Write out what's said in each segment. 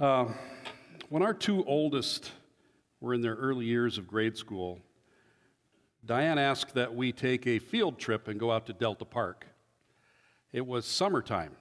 Uh, when our two oldest were in their early years of grade school, Diane asked that we take a field trip and go out to Delta Park. It was summertime,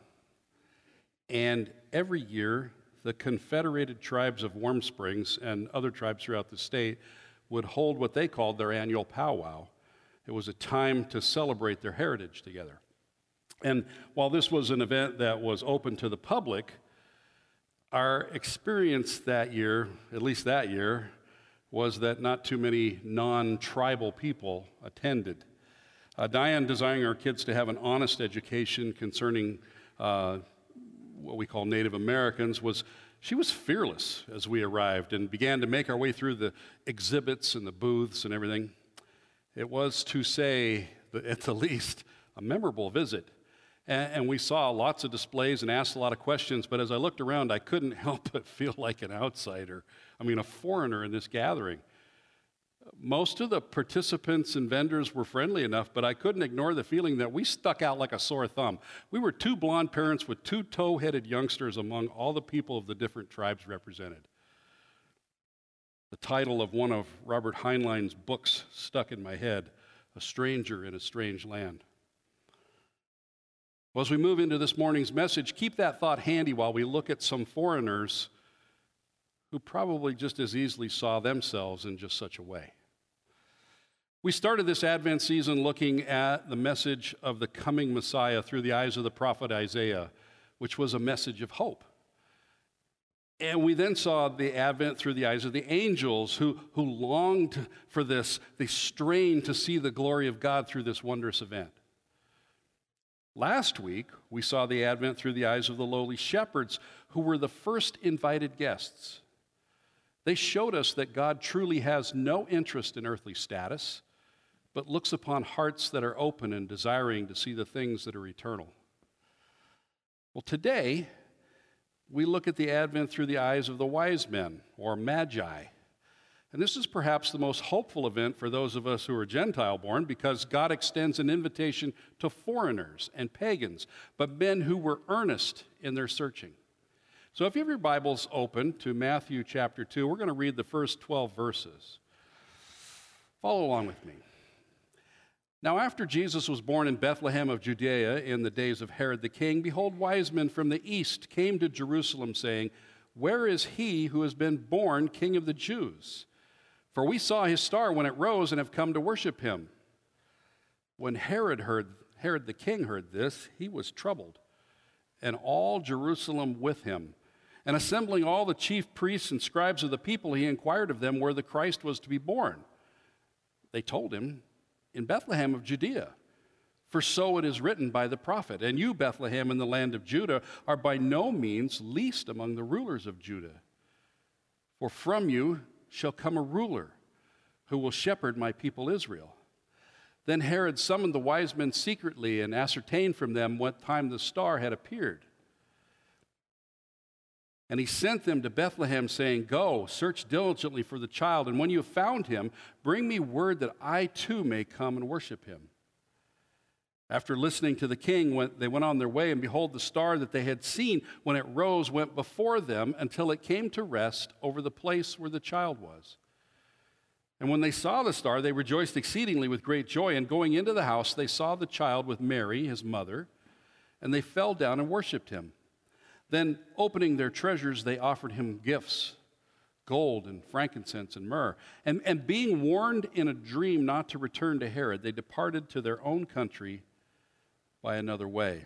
and every year the Confederated Tribes of Warm Springs and other tribes throughout the state would hold what they called their annual powwow. It was a time to celebrate their heritage together. And while this was an event that was open to the public, our experience that year, at least that year, was that not too many non-tribal people attended. Diane, desiring our kids to have an honest education concerning what we call Native Americans, she was fearless as we arrived and began to make our way through the exhibits and the booths and everything. It was, to say at the least, a memorable visit. And we saw lots of displays and asked a lot of questions, but as I looked around, I couldn't help but feel like an outsider. A foreigner in this gathering. Most of the participants and vendors were friendly enough, but I couldn't ignore the feeling that we stuck out like a sore thumb. We were two blonde parents with two tow-headed youngsters among all the people of the different tribes represented. The title of one of Robert Heinlein's books stuck in my head, A Stranger in a Strange Land. Well, as we move into this morning's message, keep that thought handy while we look at some foreigners who probably just as easily saw themselves in just such a way. We started this Advent season looking at the message of the coming Messiah through the eyes of the prophet Isaiah, which was a message of hope. And we then saw the Advent through the eyes of the angels who longed for this. They strained to see the glory of God through this wondrous event. Last week, we saw the Advent through the eyes of the lowly shepherds, who were the first invited guests. They showed us that God truly has no interest in earthly status, but looks upon hearts that are open and desiring to see the things that are eternal. Well, today, we look at the Advent through the eyes of the wise men, or magi. And this is perhaps the most hopeful event for those of us who are Gentile-born, because God extends an invitation to foreigners and pagans, but men who were earnest in their searching. So if you have your Bibles open to Matthew chapter 2, we're going to read the first 12 verses. Follow along with me. Now after Jesus was born in Bethlehem of Judea in the days of Herod the king, behold, wise men from the east came to Jerusalem, saying, "Where is he who has been born King of the Jews? For we saw his star when it rose and have come to worship him." When Herod the king heard this, he was troubled, and all Jerusalem with him. And assembling all the chief priests and scribes of the people, he inquired of them where the Christ was to be born. They told him, "In Bethlehem of Judea. For so it is written by the prophet, and you, Bethlehem, in the land of Judah, are by no means least among the rulers of Judah. For from you shall come a ruler who will shepherd my people Israel." Then Herod summoned the wise men secretly and ascertained from them what time the star had appeared. And he sent them to Bethlehem, saying, "Go, search diligently for the child, and when you have found him, bring me word that I too may come and worship him." After listening to the king, they went on their way, and behold, the star that they had seen when it rose went before them until it came to rest over the place where the child was. And when they saw the star, they rejoiced exceedingly with great joy. And going into the house, they saw the child with Mary, his mother, and they fell down and worshipped him. Then, opening their treasures, they offered him gifts, gold and frankincense and myrrh. And being warned in a dream not to return to Herod, they departed to their own country by another way.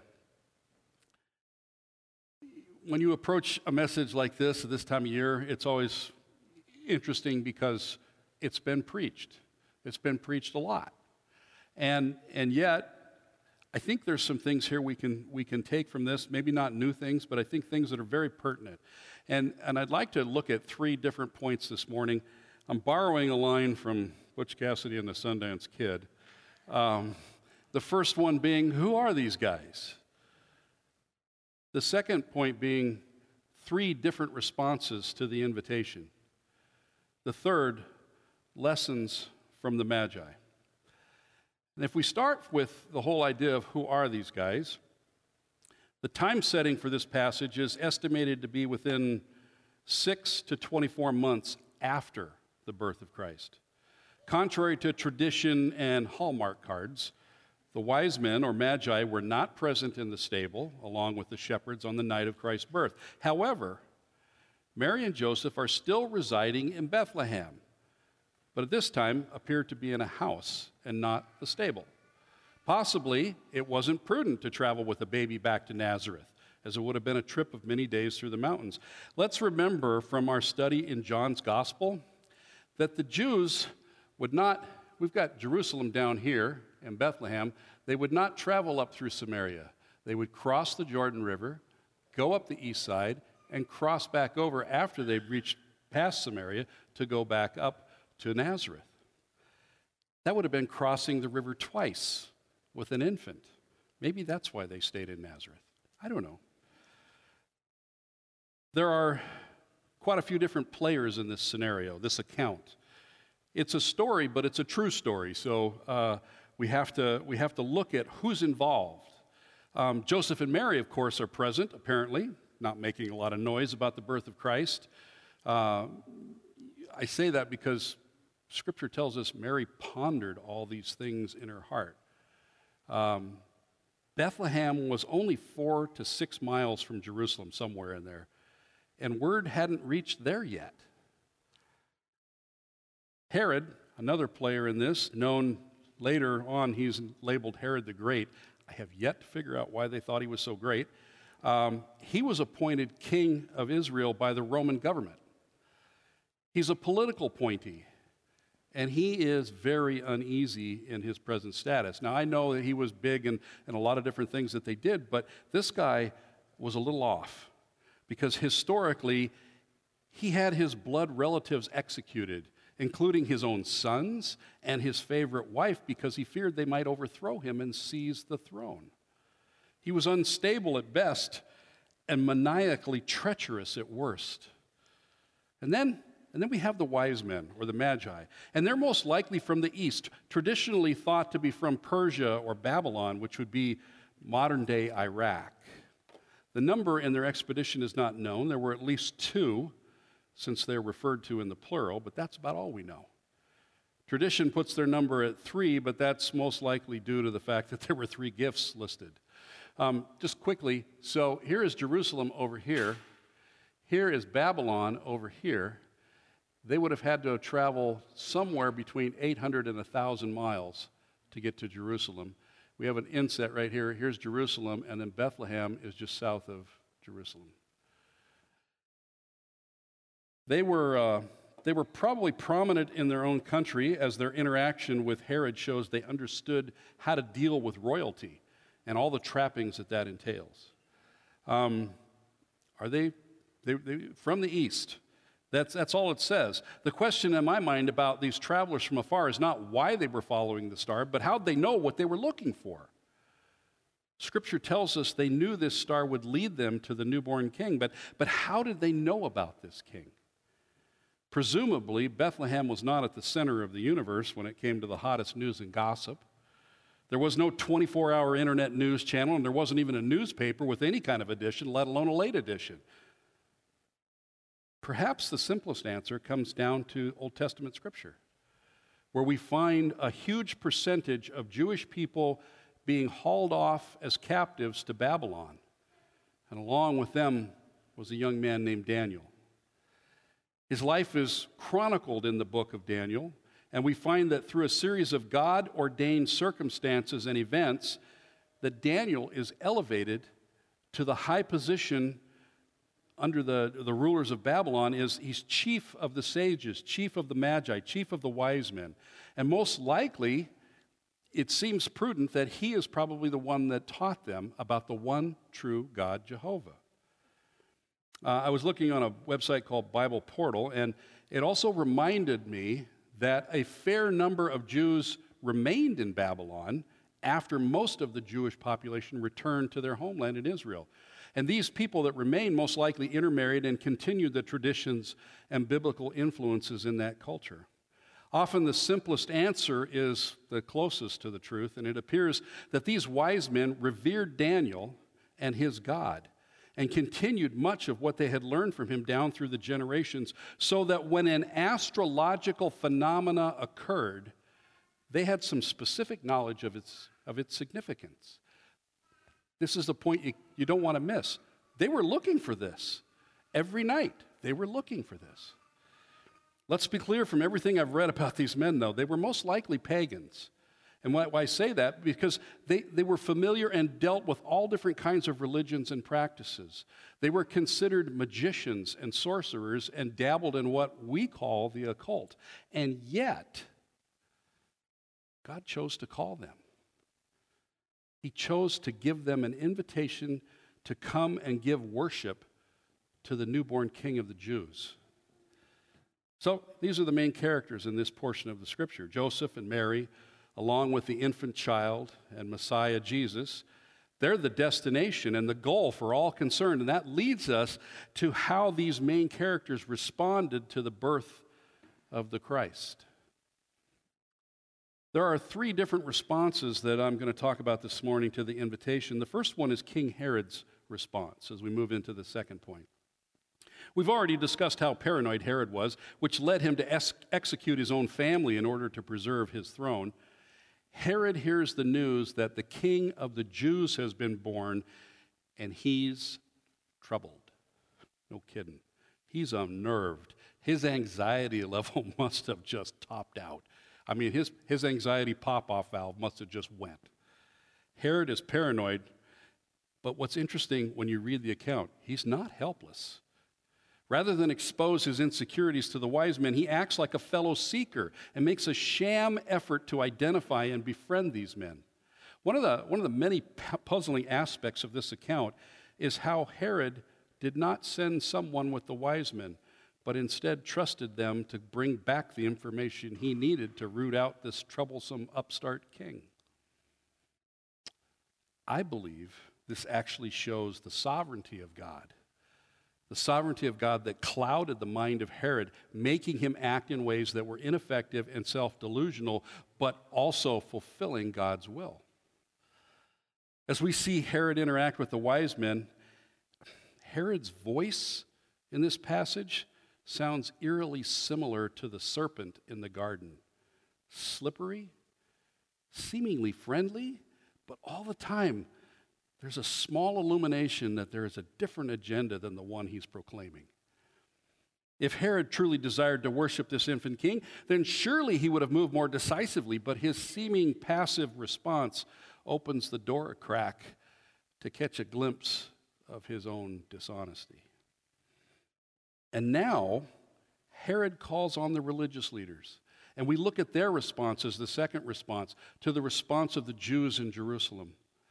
When you approach a message like this at this time of year, it's always interesting because it's been preached. It's been preached a lot. And yet, I think there's some things here we can take from this, maybe not new things, but I think things that are very pertinent. And I'd like to look at three different points this morning. I'm borrowing a line from Butch Cassidy and the Sundance Kid. The first one being, who are these guys? The second point being three different responses to the invitation. The third, lessons from the Magi. And if we start with the whole idea of who are these guys, the time setting for this passage is estimated to be within 6 to 24 months after the birth of Christ. Contrary to tradition and Hallmark cards, the wise men or magi were not present in the stable along with the shepherds on the night of Christ's birth. However, Mary and Joseph are still residing in Bethlehem, but at this time appear to be in a house and not the stable. Possibly it wasn't prudent to travel with a baby back to Nazareth, as it would have been a trip of many days through the mountains. Let's remember from our study in John's Gospel that the Jews would not, we've got Jerusalem down here in Bethlehem, they would not travel up through Samaria. They would cross the Jordan River, go up the east side, and cross back over after they'd reached past Samaria to go back up to Nazareth. That would have been crossing the river twice with an infant. Maybe that's why they stayed in Nazareth. I don't know. There are quite a few different players in this scenario, this account. It's a story, but it's a true story, so we have to look at who's involved. Joseph and Mary, of course, are present, apparently, not making a lot of noise about the birth of Christ. I say that because Scripture tells us Mary pondered all these things in her heart. Bethlehem was only 4 to 6 miles from Jerusalem, somewhere in there, and word hadn't reached there yet. Herod, another player in this, known later on, he's labeled Herod the Great. I have yet to figure out why they thought he was so great. He was appointed king of Israel by the Roman government. He's a political appointee, and he is very uneasy in his present status. Now, I know that he was big in a lot of different things that they did, but this guy was a little off because historically, he had his blood relatives executed, including his own sons and his favorite wife, because he feared they might overthrow him and seize the throne. He was unstable at best and maniacally treacherous at worst. And then we have the wise men, or the magi, and they're most likely from the east, traditionally thought to be from Persia or Babylon, which would be modern-day Iraq. The number in their expedition is not known. There were at least 2, since they're referred to in the plural, but that's about all we know. Tradition puts their number at 3, but that's most likely due to the fact that there were 3 gifts listed. Just quickly, so here is Jerusalem over here. Here is Babylon over here. They would have had to travel somewhere between 800 and 1,000 miles to get to Jerusalem. We have an inset right here. Here's Jerusalem, and then Bethlehem is just south of Jerusalem. They were probably prominent in their own country, as their interaction with Herod shows they understood how to deal with royalty and all the trappings that entails. Are they from the east? That's all it says. The question in my mind about these travelers from afar is not why they were following the star, but how they know what they were looking for. Scripture tells us they knew this star would lead them to the newborn king, but how did they know about this king? Presumably, Bethlehem was not at the center of the universe when it came to the hottest news and gossip. There was no 24-hour internet news channel, and there wasn't even a newspaper with any kind of edition, let alone a late edition. Perhaps the simplest answer comes down to Old Testament Scripture, where we find a huge percentage of Jewish people being hauled off as captives to Babylon. And along with them was a young man named Daniel. His life is chronicled in the book of Daniel, and we find that through a series of God-ordained circumstances and events, that Daniel is elevated to the high position under the rulers of Babylon. He's chief of the sages, chief of the magi, chief of the wise men. And most likely, it seems prudent that he is probably the one that taught them about the one true God, Jehovah. I was looking on a website called Bible Portal, and it also reminded me that a fair number of Jews remained in Babylon after most of the Jewish population returned to their homeland in Israel. And these people that remained most likely intermarried and continued the traditions and biblical influences in that culture. Often the simplest answer is the closest to the truth, and it appears that these wise men revered Daniel and his God. and continued much of what they had learned from him down through the generations, so that when an astrological phenomena occurred, they had some specific knowledge of its significance. This is the point you don't want to miss. They were looking for this. Every night, they were looking for this. Let's be clear from everything I've read about these men, though, they were most likely pagans. And why I say that? Because they were familiar and dealt with all different kinds of religions and practices. They were considered magicians and sorcerers and dabbled in what we call the occult. And yet, God chose to call them. He chose to give them an invitation to come and give worship to the newborn King of the Jews. So these are the main characters in this portion of the Scripture: Joseph and Mary, along with the infant child and Messiah Jesus. They're the destination and the goal for all concerned, and that leads us to how these main characters responded to the birth of the Christ. There are three different responses that I'm going to talk about this morning to the invitation. The first one is King Herod's response as we move into the second point. We've already discussed how paranoid Herod was, which led him to execute his own family in order to preserve his throne. Herod hears the news that the King of the Jews has been born, and he's troubled. No kidding. He's unnerved. His anxiety level must have just topped out. I mean, his anxiety pop-off valve must have just went. Herod is paranoid, but what's interesting when you read the account, he's not helpless. Rather than expose his insecurities to the wise men, he acts like a fellow seeker and makes a sham effort to identify and befriend these men. One of the many puzzling aspects of this account is how Herod did not send someone with the wise men, but instead trusted them to bring back the information he needed to root out this troublesome upstart king. I believe this actually shows the sovereignty of God. The sovereignty of God that clouded the mind of Herod, making him act in ways that were ineffective and self-delusional, but also fulfilling God's will. As we see Herod interact with the wise men, Herod's voice in this passage sounds eerily similar to the serpent in the garden. Slippery, seemingly friendly, but all the time there's a small illumination that there is a different agenda than the one he's proclaiming. If Herod truly desired to worship this infant king, then surely he would have moved more decisively, but his seeming passive response opens the door a crack to catch a glimpse of his own dishonesty. And now, Herod calls on the religious leaders. And we look at their response as the second response to the response of the Jews in Jerusalem.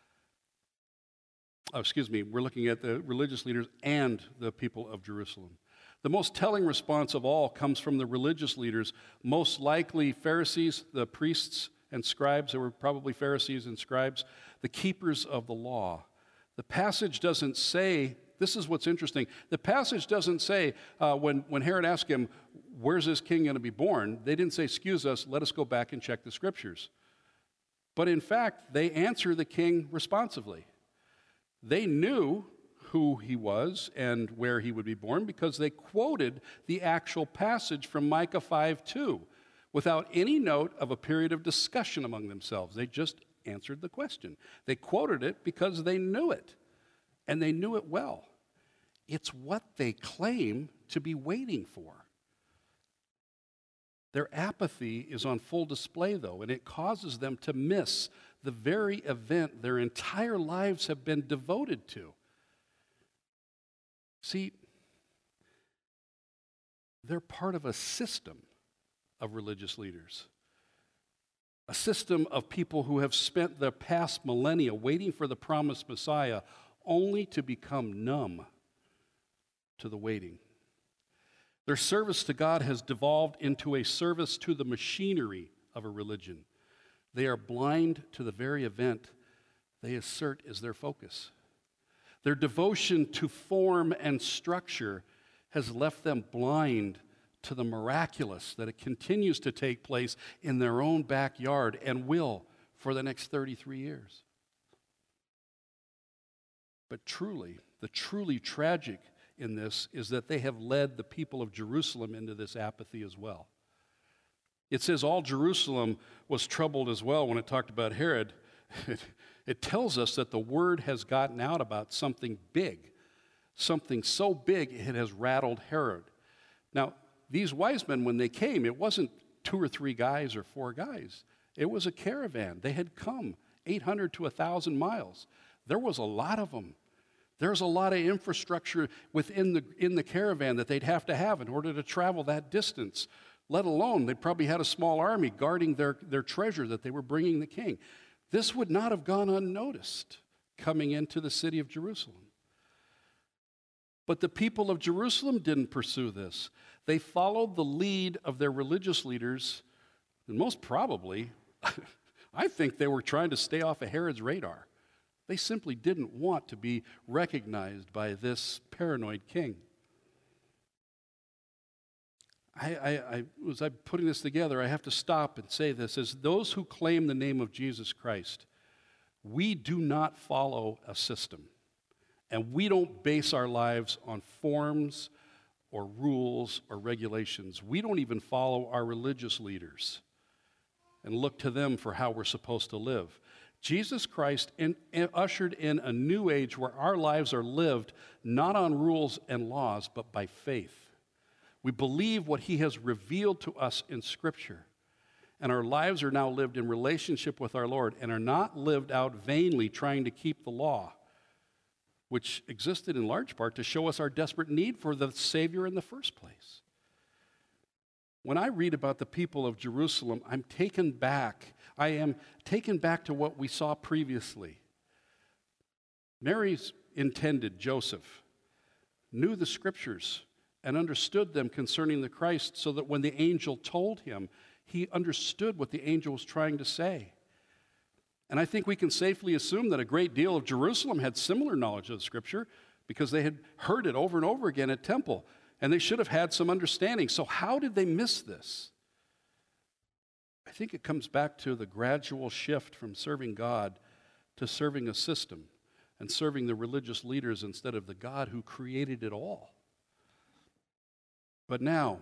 We're looking at the religious leaders and the people of Jerusalem. The most telling response of all comes from the religious leaders, most likely Pharisees, the priests and scribes. There were probably Pharisees and scribes, the keepers of the law. The passage doesn't say, this is what's interesting, the passage doesn't say, when Herod asked him, where's this king going to be born? They didn't say, excuse us, let us go back and check the scriptures. But in fact, they answer the king responsively. They knew who he was and where he would be born because they quoted the actual passage from Micah 5:2 without any note of a period of discussion among themselves. They just answered the question. They quoted it because they knew it, and they knew it well. It's what they claim to be waiting for. Their apathy is on full display, though, and it causes them to miss the very event their entire lives have been devoted to. See, they're part of a system of religious leaders, a system of people who have spent the past millennia waiting for the promised Messiah, only to become numb to the waiting. Their service to God has devolved into a service to the machinery of a religion. They are blind to the very event they assert is their focus. Their devotion to form and structure has left them blind to the miraculous that it continues to take place in their own backyard and will for the next 33 years. But truly, The truly tragic in this is that they have led the people of Jerusalem into this apathy as well. It says all Jerusalem was troubled as well when it talked about Herod. It tells us that the word has gotten out about something big, something so big it has rattled Herod. Now, these wise men, when they came, it wasn't 2 or 3 guys or 4 guys. It was a caravan. They had come 800 to 1,000 miles. There was a lot of them. There's a lot of infrastructure in the caravan that they'd have to have in order to travel that distance, let alone they probably had a small army guarding their treasure that they were bringing the king. This would not have gone unnoticed coming into the city of Jerusalem. But the people of Jerusalem didn't pursue this. They followed the lead of their religious leaders, and most probably, I think they were trying to stay off of Herod's radar. They simply didn't want to be recognized by this paranoid king. As I'm putting this together, I have to stop and say this. As those who claim the name of Jesus Christ, we do not follow a system. And we don't base our lives on forms or rules or regulations. We don't even follow our religious leaders and look to them for how we're supposed to live. Jesus Christ ushered in a new age where our lives are lived not on rules and laws, but by faith. We believe what he has revealed to us in Scripture, and our lives are now lived in relationship with our Lord and are not lived out vainly trying to keep the law, which existed in large part to show us our desperate need for the Savior in the first place. When I read about the people of Jerusalem, I'm taken back. I am taken back to what we saw previously. Mary's intended, Joseph, knew the Scriptures and understood them concerning the Christ, so that when the angel told him, he understood what the angel was trying to say. And I think we can safely assume that a great deal of Jerusalem had similar knowledge of the Scripture because they had heard it over and over again at temple, and they should have had some understanding. So how did they miss this? I think it comes back to the gradual shift from serving God to serving a system and serving the religious leaders instead of the God who created it all. But now,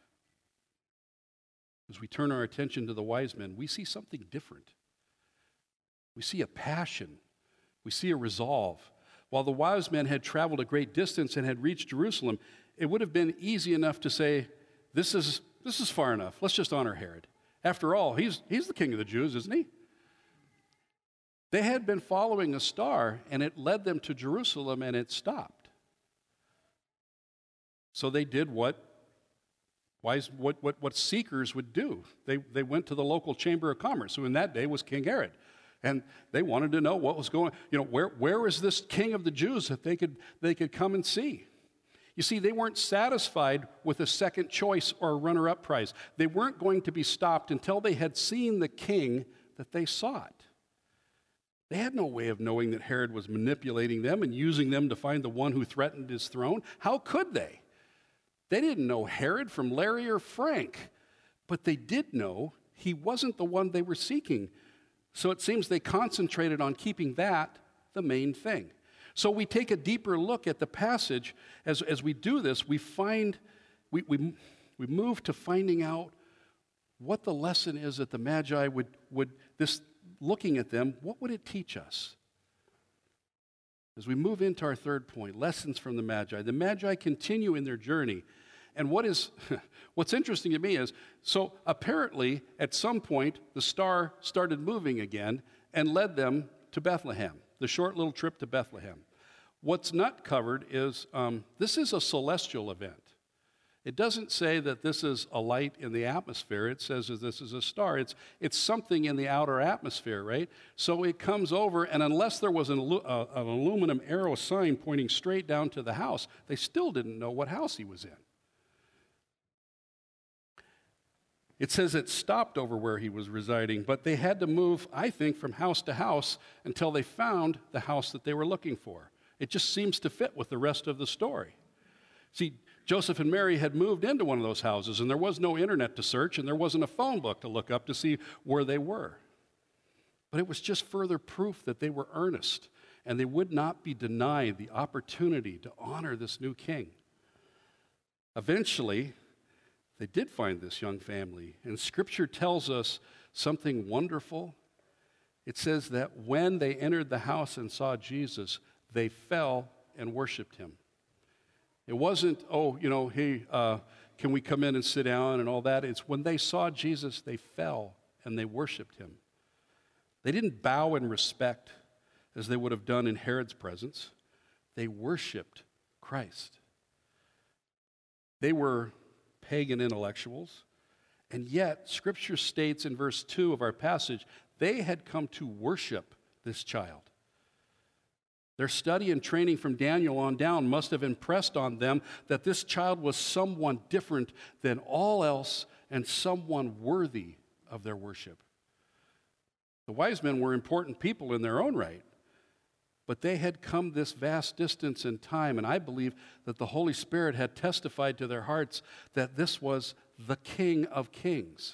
as we turn our attention to the wise men, we see something different. We see a passion. We see a resolve. While the wise men had traveled a great distance and had reached Jerusalem, it would have been easy enough to say, this is far enough. Let's just honor Herod. After all, he's the king of the Jews, isn't he? They had been following a star, and it led them to Jerusalem, and it stopped. So they did what seekers would do. They went to the local chamber of commerce, who in that day was King Herod. And they wanted to know what was going, where is this king of the Jews that they could come and see? You see, they weren't satisfied with a second choice or a runner-up prize. They weren't going to be stopped until they had seen the king that they sought. They had no way of knowing that Herod was manipulating them and using them to find the one who threatened his throne. How could they? They didn't know Herod from Larry or Frank, but they did know he wasn't the one they were seeking. So it seems they concentrated on keeping that the main thing. So we take a deeper look at the passage. As we do this, we move to finding out what the lesson is that the Magi would this looking at them, what would it teach us? As we move into our third point, lessons from the Magi continue in their journey. And what's interesting to me is, so apparently at some point the star started moving again and led them to Bethlehem, the short little trip to Bethlehem. What's not covered is this is a celestial event. It doesn't say that this is a light in the atmosphere. It says that this is a star. It's something in the outer atmosphere, right? So it comes over, and unless there was an aluminum arrow sign pointing straight down to the house, they still didn't know what house he was in. It says it stopped over where he was residing, but they had to move, I think, from house to house until they found the house that they were looking for. It just seems to fit with the rest of the story. See, Joseph and Mary had moved into one of those houses, and there was no internet to search, and there wasn't a phone book to look up to see where they were. But it was just further proof that they were earnest and they would not be denied the opportunity to honor this new king. Eventually, they did find this young family, and Scripture tells us something wonderful. It says that when they entered the house and saw Jesus, they fell and worshiped him. It wasn't, hey, can we come in and sit down and all that? It's when they saw Jesus, they fell and they worshiped him. They didn't bow in respect as they would have done in Herod's presence. They worshiped Christ. They were pagan intellectuals, and yet Scripture states in verse 2 of our passage, they had come to worship this child. Their study and training from Daniel on down must have impressed on them that this child was someone different than all else and someone worthy of their worship. The wise men were important people in their own right, but they had come this vast distance in time, and I believe that the Holy Spirit had testified to their hearts that this was the King of Kings.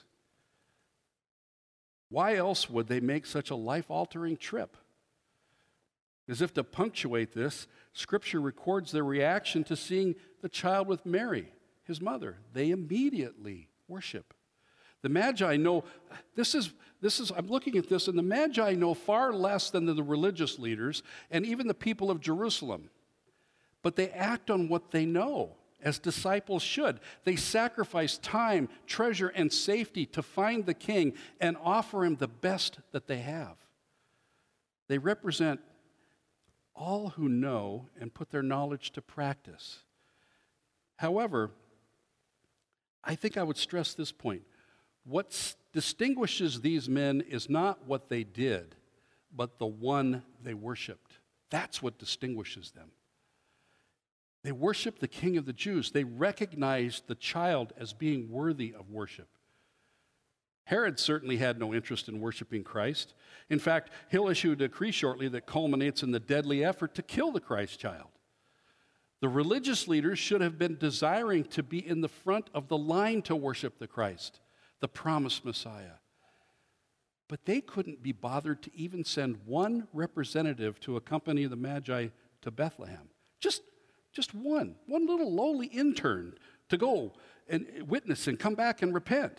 Why else would they make such a life-altering trip? As if to punctuate this, Scripture records their reaction to seeing the child with Mary, his mother. They immediately worship. The Magi know, I'm looking at this, and the Magi know far less than the religious leaders and even the people of Jerusalem. But they act on what they know, as disciples should. They sacrifice time, treasure, and safety to find the king and offer him the best that they have. They represent all who know and put their knowledge to practice. However, I think I would stress this point. What distinguishes these men is not what they did, but the one they worshiped. That's what distinguishes them. They worshiped the King of the Jews. They recognized the child as being worthy of worship. Herod certainly had no interest in worshiping Christ. In fact, he'll issue a decree shortly that culminates in the deadly effort to kill the Christ child. The religious leaders should have been desiring to be in the front of the line to worship the Christ, the promised Messiah. But they couldn't be bothered to even send one representative to accompany the Magi to Bethlehem. Just one little lowly intern to go and witness and come back and report.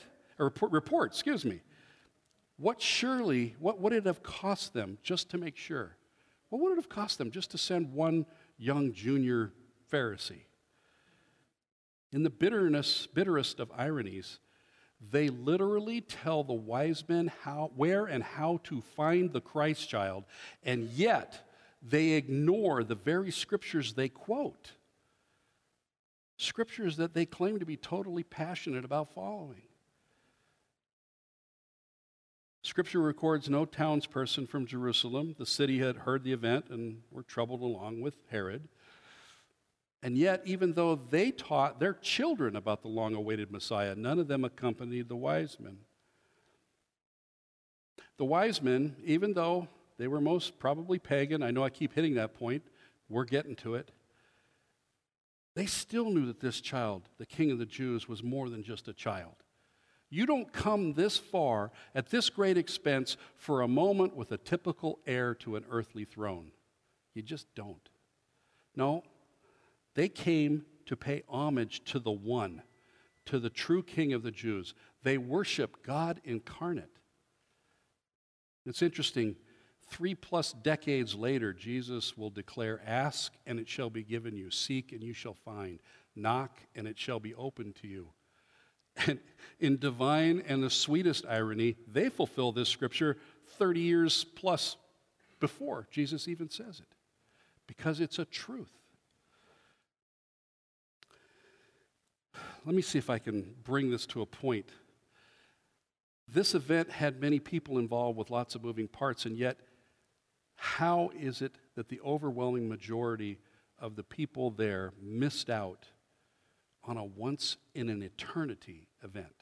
What would it have cost them just to make sure? What would it have cost them just to send one young junior Pharisee? In the bitterest of ironies, they literally tell the wise men where and how to find the Christ child, and yet they ignore the very scriptures they quote. Scriptures that they claim to be totally passionate about following. Scripture records no townsperson from Jerusalem. The city had heard the event and were troubled along with Herod. And yet, even though they taught their children about the long-awaited Messiah, none of them accompanied the wise men. The wise men, even though they were most probably pagan, I know I keep hitting that point, we're getting to it, they still knew that this child, the King of the Jews, was more than just a child. You don't come this far at this great expense for a moment with a typical heir to an earthly throne. You just don't. No, they came to pay homage to the one, to the true King of the Jews. They worship God incarnate. It's interesting, 3+ decades later, Jesus will declare, "Ask, and it shall be given you. Seek, and you shall find. Knock, and it shall be opened to you." And in divine and the sweetest irony, they fulfill this scripture 30 years plus before Jesus even says it, because it's a truth. Let me see if I can bring this to a point. This event had many people involved with lots of moving parts, and yet, how is it that the overwhelming majority of the people there missed out on a once-in-an-eternity event?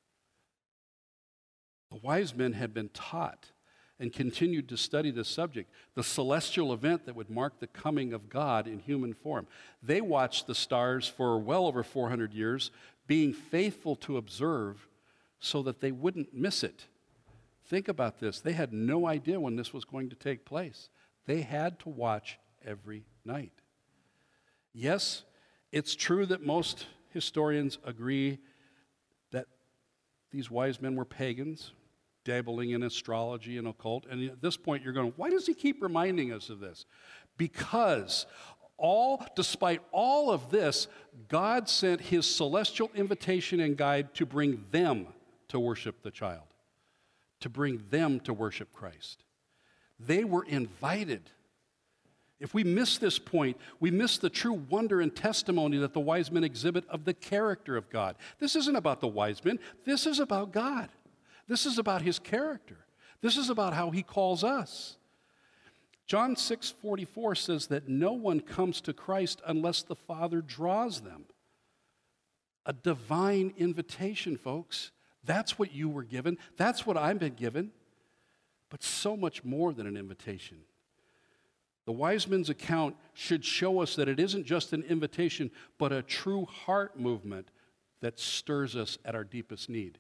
The wise men had been taught and continued to study this subject, the celestial event that would mark the coming of God in human form. They watched the stars for well over 400 years, being faithful to observe so that they wouldn't miss it. Think about this. They had no idea when this was going to take place. They had to watch every night. Yes, it's true that most historians agree that these wise men were pagans, dabbling in astrology and occult. And at this point, you're going, why does he keep reminding us of this? Because despite all of this, God sent his celestial invitation and guide to bring them to worship the child, to bring them to worship Christ. They were invited. If we miss this point, we miss the true wonder and testimony that the wise men exhibit of the character of God. This isn't about the wise men. This is about God. This is about his character. This is about how he calls us. John 6:44 says that no one comes to Christ unless the Father draws them. A divine invitation, folks. That's what you were given. That's what I've been given. But so much more than an invitation. The wise men's account should show us that it isn't just an invitation, but a true heart movement that stirs us at our deepest need.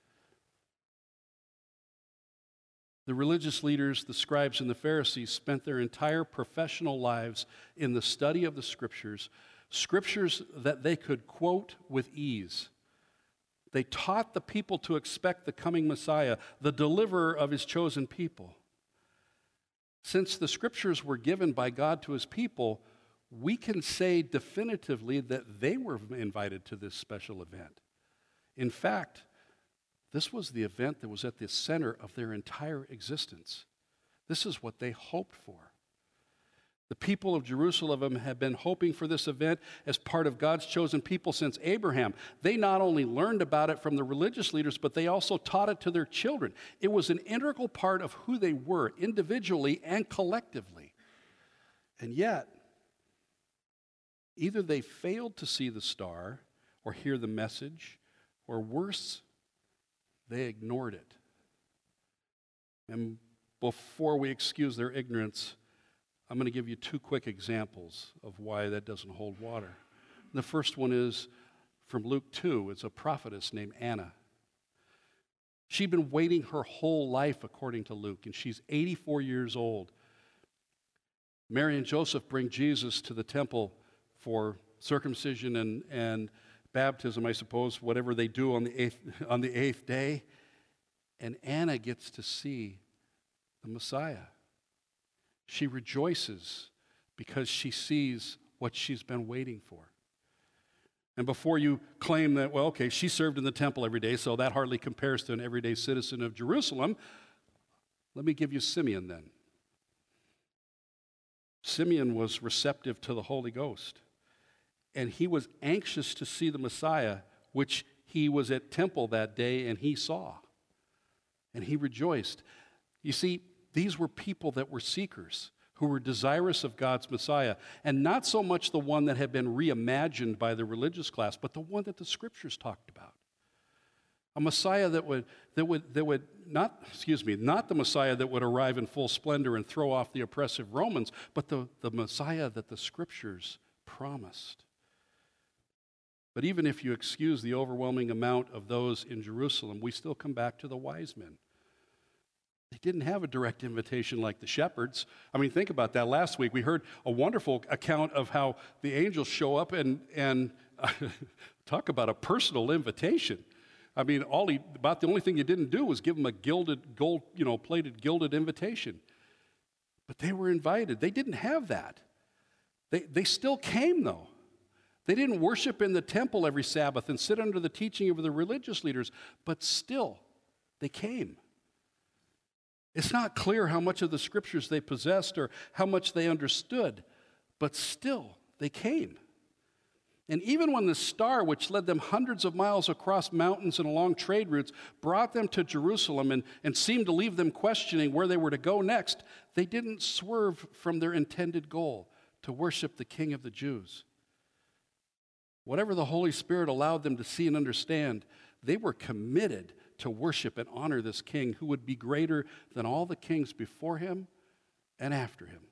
The religious leaders, the scribes, and the Pharisees spent their entire professional lives in the study of the scriptures that they could quote with ease. They taught the people to expect the coming Messiah, the deliverer of his chosen people. Since the scriptures were given by God to his people, we can say definitively that they were invited to this special event. In fact, this was the event that was at the center of their entire existence. This is what they hoped for. The people of Jerusalem have been hoping for this event as part of God's chosen people since Abraham. They not only learned about it from the religious leaders, but they also taught it to their children. It was an integral part of who they were, individually and collectively. And yet, either they failed to see the star or hear the message, or worse, they ignored it. And before we excuse their ignorance, I'm going to give you two quick examples of why that doesn't hold water. The first one is from Luke 2. It's a prophetess named Anna. She'd been waiting her whole life, according to Luke, and she's 84 years old. Mary and Joseph bring Jesus to the temple for circumcision and baptism, I suppose, whatever they do on the eighth day. And Anna gets to see the Messiah. She rejoices because she sees what she's been waiting for. And before you claim that, well, okay, she served in the temple every day, so that hardly compares to an everyday citizen of Jerusalem, let me give you Simeon then. Simeon was receptive to the Holy Ghost, and he was anxious to see the Messiah, which he was at temple that day and he saw. And he rejoiced. You see, these were people that were seekers, who were desirous of God's Messiah, and not so much the one that had been reimagined by the religious class, but the one that the scriptures talked about. A Messiah that would not the Messiah that would arrive in full splendor and throw off the oppressive Romans, but the Messiah that the scriptures promised. But even if you excuse the overwhelming amount of those in Jerusalem, we still come back to the wise men. They didn't have a direct invitation like the shepherds. I mean, think about that. Last week we heard a wonderful account of how the angels show up and talk about a personal invitation. I mean, about the only thing you didn't do was give them a plated gilded invitation. But they were invited. They didn't have that. They still came, though. They didn't worship in the temple every Sabbath and sit under the teaching of the religious leaders, but still, they came. It's not clear how much of the scriptures they possessed or how much they understood, but still, they came. And even when the star, which led them hundreds of miles across mountains and along trade routes, brought them to Jerusalem and seemed to leave them questioning where they were to go next, they didn't swerve from their intended goal, to worship the King of the Jews. Whatever the Holy Spirit allowed them to see and understand, they were committed to worship and honor this king who would be greater than all the kings before him and after him.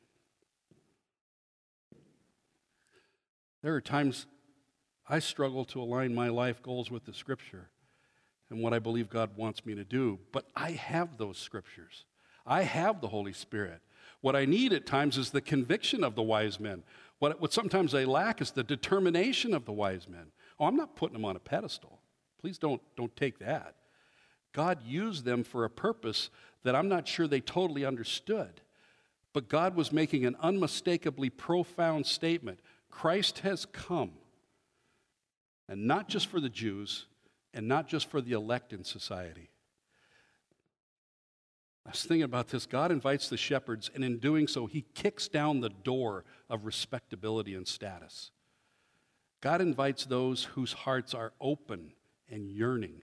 There are times I struggle to align my life goals with the scripture and what I believe God wants me to do, but I have those scriptures. I have the Holy Spirit. What I need at times is the conviction of the wise men. What sometimes I lack is the determination of the wise men. Oh, I'm not putting them on a pedestal. Please don't take that. God used them for a purpose that I'm not sure they totally understood. But God was making an unmistakably profound statement. Christ has come, and not just for the Jews, and not just for the elect in society. I was thinking about this. God invites the shepherds, and in doing so, he kicks down the door of respectability and status. God invites those whose hearts are open and yearning.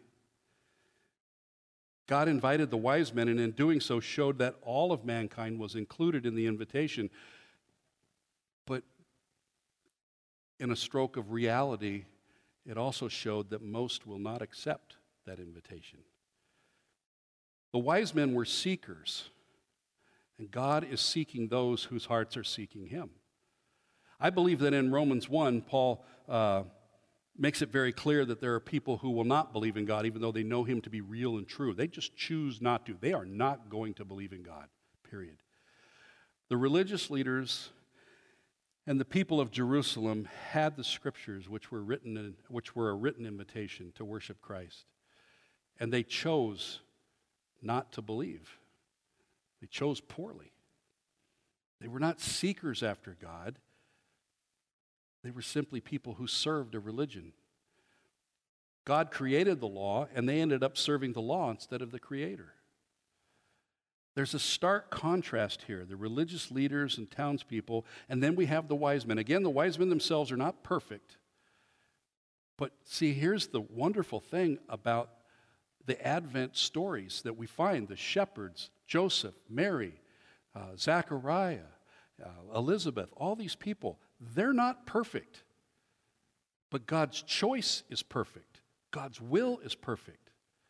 God invited the wise men, and in doing so, showed that all of mankind was included in the invitation. But in a stroke of reality, it also showed that most will not accept that invitation. The wise men were seekers, and God is seeking those whose hearts are seeking him. I believe that in Romans 1, Paul makes it very clear that there are people who will not believe in God even though they know him to be real and true. They just choose not to. They are not going to believe in God, period. The religious leaders and the people of Jerusalem had the scriptures which were a written invitation to worship Christ, and they chose not to believe. They chose poorly. They were not seekers after God. They were simply people who served a religion. God created the law, and they ended up serving the law instead of the Creator. There's a stark contrast here, the religious leaders and townspeople, and then we have the wise men. Again, the wise men themselves are not perfect. But see, here's the wonderful thing about the Advent stories that we find, the shepherds, Joseph, Mary, Zachariah, Elizabeth, all these people, they're not perfect. But God's choice is perfect. God's will is perfect.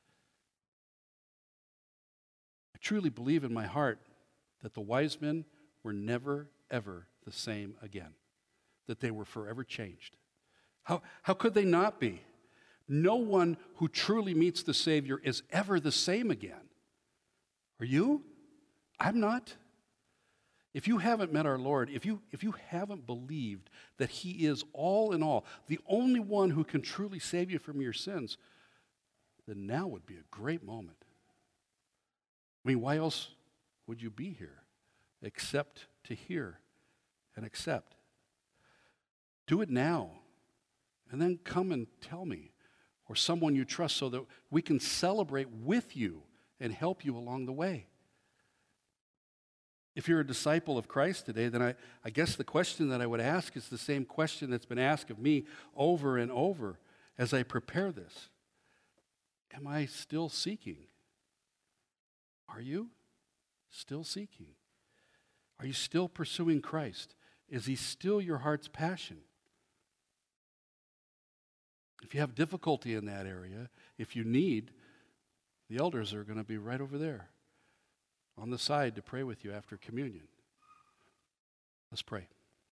I truly believe in my heart that the wise men were never, ever the same again, that they were forever changed. How could they not be? No one who truly meets the Savior is ever the same again. Are you? I'm not. If you haven't met our Lord, if you haven't believed that he is all in all, the only one who can truly save you from your sins, then now would be a great moment. I mean, why else would you be here except to hear and accept? Do it now, and then come and tell me, or someone you trust, so that we can celebrate with you and help you along the way. If you're a disciple of Christ today, then I guess the question that I would ask is the same question that's been asked of me over and over as I prepare this. Am I still seeking? Are you still seeking? Are you still pursuing Christ? Is he still your heart's passion? If you have difficulty in that area, if you need, the elders are going to be right over there on the side to pray with you after communion. Let's pray.